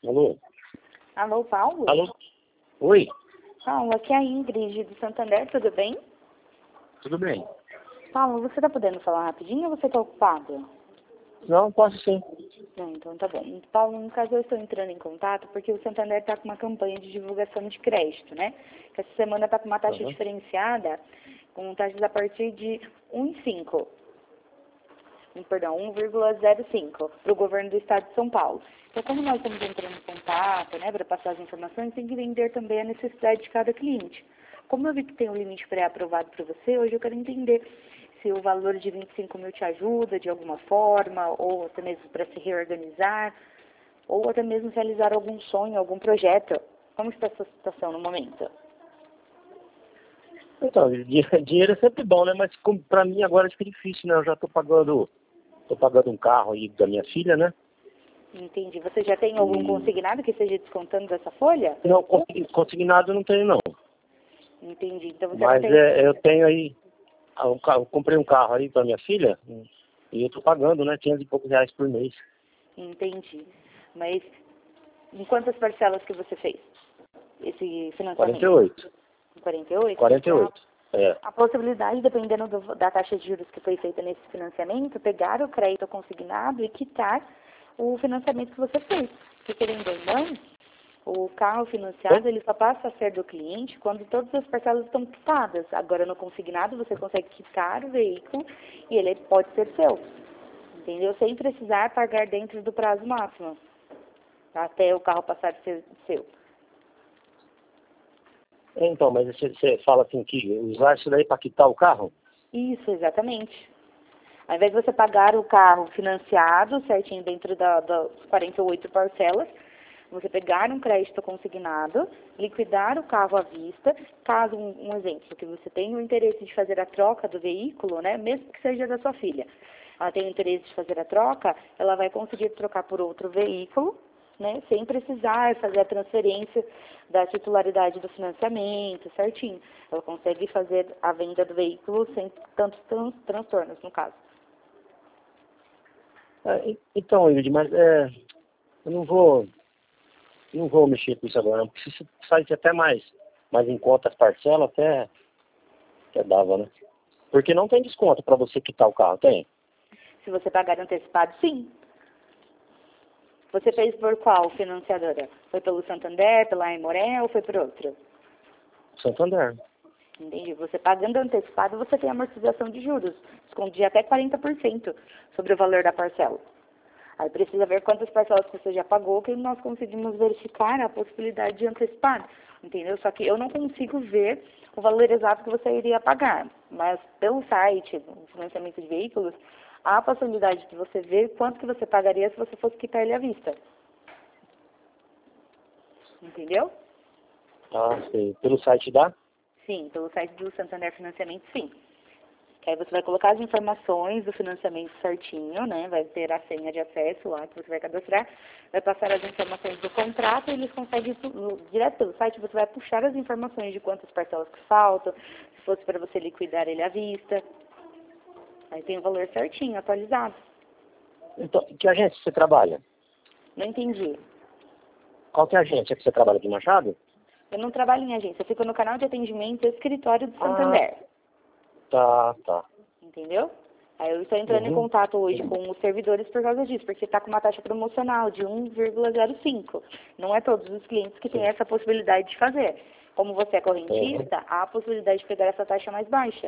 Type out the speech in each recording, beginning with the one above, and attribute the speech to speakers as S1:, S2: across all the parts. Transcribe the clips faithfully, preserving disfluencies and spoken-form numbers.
S1: Alô?
S2: Alô, Paulo?
S1: Alô? Oi?
S2: Paulo, aqui é a Ingrid do Santander, tudo bem?
S1: Tudo bem?
S2: Paulo, você tá podendo falar rapidinho ou você tá ocupado?
S1: Não, posso sim.
S2: Não, então tá bom. Paulo, no caso eu estou entrando em contato porque o Santander está com uma campanha de divulgação de crédito, né? Que essa semana está com uma taxa
S1: Uhum.
S2: diferenciada, com taxas a partir de um vírgula cinco. Um, perdão, um vírgula zero cinco para o governo do estado de São Paulo. Então, como nós estamos entrando em contato, né, para passar as informações, tem que entender também a necessidade de cada cliente. Como eu vi que tem um limite pré-aprovado para você, hoje eu quero entender se o valor de vinte e cinco mil te ajuda de alguma forma, ou até mesmo para se reorganizar, ou até mesmo realizar algum sonho, algum projeto. Como está a sua situação no momento?
S1: Então, di- dinheiro é sempre bom, né? Mas como pra mim agora fica difícil, né? Eu já tô pagando, tô pagando um carro aí da minha filha, né?
S2: Entendi. Você já tem algum
S1: E...
S2: consignado que esteja descontando dessa folha?
S1: Não, consi- consignado não tenho não.
S2: Entendi. Então você não
S1: Mas
S2: tem...
S1: é, eu tenho aí, ah, um carro- eu comprei um carro aí pra minha filha e eu tô pagando, né? quinhentos e poucos reais por mês.
S2: Entendi. Mas em quantas parcelas que você fez esse
S1: quarenta e
S2: financiamento?
S1: oito.
S2: Em quarenta e oito?
S1: quarenta e
S2: Então,
S1: oito. É.
S2: a possibilidade, dependendo do- da taxa de juros que foi feita nesse financiamento, pegar o crédito consignado e quitar o financiamento que você fez. Porque, querendo ou não, o carro financiado,
S1: Oi?
S2: ele só passa a ser do cliente quando todas as parcelas estão quitadas. Agora, no consignado, você consegue quitar o veículo e ele pode ser seu. Entendeu? Sem precisar pagar dentro do prazo máximo, até o carro passar a ser seu.
S1: Então, mas você, você fala assim que usar isso daí para quitar o carro?
S2: Isso, exatamente. Ao invés de você pagar o carro financiado, certinho dentro da, das quarenta e oito parcelas, você pegar um crédito consignado, liquidar o carro à vista, caso, um, um exemplo, que você tenha o interesse de fazer a troca do veículo, né, mesmo que seja da sua filha, ela tem o interesse de fazer a troca, ela vai conseguir trocar por outro veículo, né, sem precisar fazer a transferência da titularidade do financiamento, certinho. Ela consegue fazer a venda do veículo sem tantos tran- transtornos, no caso.
S1: É, e- então, Ingrid, mas é, eu não vou, não vou mexer com isso agora, não, porque se sai até mais, mais em conta as parcelas, até, até dava, né? Porque não tem desconto para você quitar o carro, tem?
S2: Se você pagar antecipado, sim. Você fez por qual financiadora? Foi pelo Santander, pela Aimoré ou foi por outro?
S1: Santander.
S2: Entendi. Você pagando antecipado, você tem amortização de juros. Desconto de até quarenta por cento sobre o valor da parcela. Aí precisa ver quantas parcelas você já pagou, que nós conseguimos verificar a possibilidade de antecipar. Entendeu? Só que eu não consigo ver o valor exato que você iria pagar. Mas pelo site, o financiamento de veículos, há a possibilidade de você ver quanto que você pagaria se você fosse quitar ele à vista. Entendeu?
S1: Ah, sei. Pelo site dá?
S2: Sim, pelo site do Santander Financiamento, sim. Que aí você vai colocar as informações do financiamento certinho, né? Vai ter a senha de acesso lá que você vai cadastrar, vai passar as informações do contrato e eles conseguem, no- direto pelo site, você vai puxar as informações de quantas parcelas que faltam, se fosse para você liquidar ele à vista. Aí tem o valor certinho, atualizado.
S1: Então, que agência você trabalha?
S2: Não entendi.
S1: Qual que é a agência que você trabalha aqui, Machado?
S2: Eu não trabalho em agência, eu fico no canal de atendimento escritório do
S1: Ah,
S2: Santander.
S1: tá, tá.
S2: Entendeu? Aí eu estou entrando em
S1: Uhum.
S2: contato hoje com os servidores por causa disso, porque está com uma taxa promocional de um vírgula zero cinco. Não é todos os clientes que têm
S1: Sim.
S2: essa possibilidade de fazer. Como você é
S1: Uhum.
S2: correntista, há a possibilidade de pegar essa taxa mais baixa.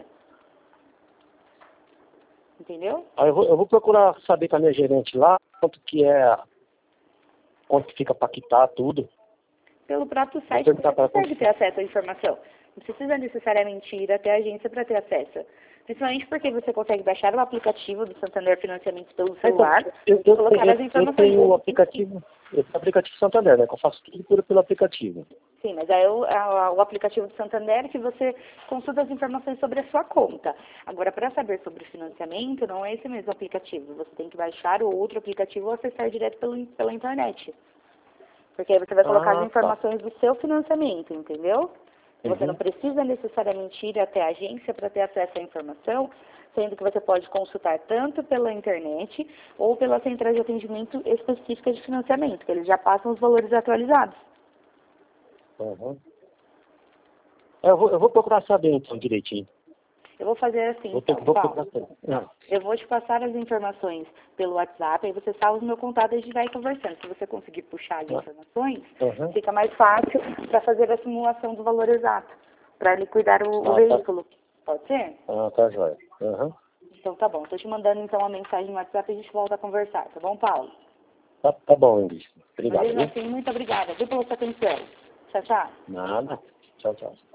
S2: Entendeu?
S1: Aí eu vou, eu vou procurar saber com a minha gerente lá quanto que é, quanto que fica para quitar tudo.
S2: Pelo próprio
S1: Vou
S2: site
S1: perguntar
S2: você
S1: para ela
S2: consegue
S1: quanto.
S2: ter acesso à informação. Não precisa necessariamente ir até a agência para ter acesso. Principalmente porque você consegue baixar o aplicativo do Santander Financiamentos pelo
S1: Ah, então,
S2: celular
S1: eu,
S2: e
S1: eu,
S2: colocar
S1: eu,
S2: as
S1: eu
S2: informações.
S1: tenho o aplicativo, eu tenho o aplicativo Santander, né? Que eu faço tudo por, pelo aplicativo.
S2: Sim, mas é o, a- o aplicativo do Santander que você consulta as informações sobre a sua conta. Agora, para saber sobre o financiamento, não é esse mesmo aplicativo. Você tem que baixar o outro aplicativo ou acessar direto pelo, pela internet. Porque aí você vai colocar as
S1: Ah, tá.
S2: informações do seu financiamento, entendeu? Você não
S1: Uhum.
S2: precisa necessariamente ir até a agência para ter acesso à informação sendo que você pode consultar tanto pela internet ou pela central de atendimento específica de financiamento, que eles já passam os valores atualizados.
S1: Uhum. Eu, vou, eu vou procurar saber então direitinho.
S2: Eu vou fazer assim,
S1: Vou,
S2: então,
S1: vou
S2: Paulo.
S1: procurar saber. Não.
S2: Eu vou te passar as informações pelo WhatsApp, aí você salva o meu contato e a gente vai conversando. Se você conseguir puxar as informações,
S1: Uhum.
S2: fica mais fácil para fazer a simulação do valor exato, para liquidar o, o
S1: Ah,
S2: veículo. Tá. Pode ser?
S1: Ah, tá joia. Uhum.
S2: Então tá bom. Estou te mandando então uma mensagem no WhatsApp e a gente volta a conversar, tá bom, Paulo?
S1: Tá, tá bom, Ingrid. Obrigado.
S2: Mas mesmo
S1: Viu?
S2: assim, muito obrigada. Viu pela sua atenção. Tchau, tchau.
S1: Nada. Tchau, tchau.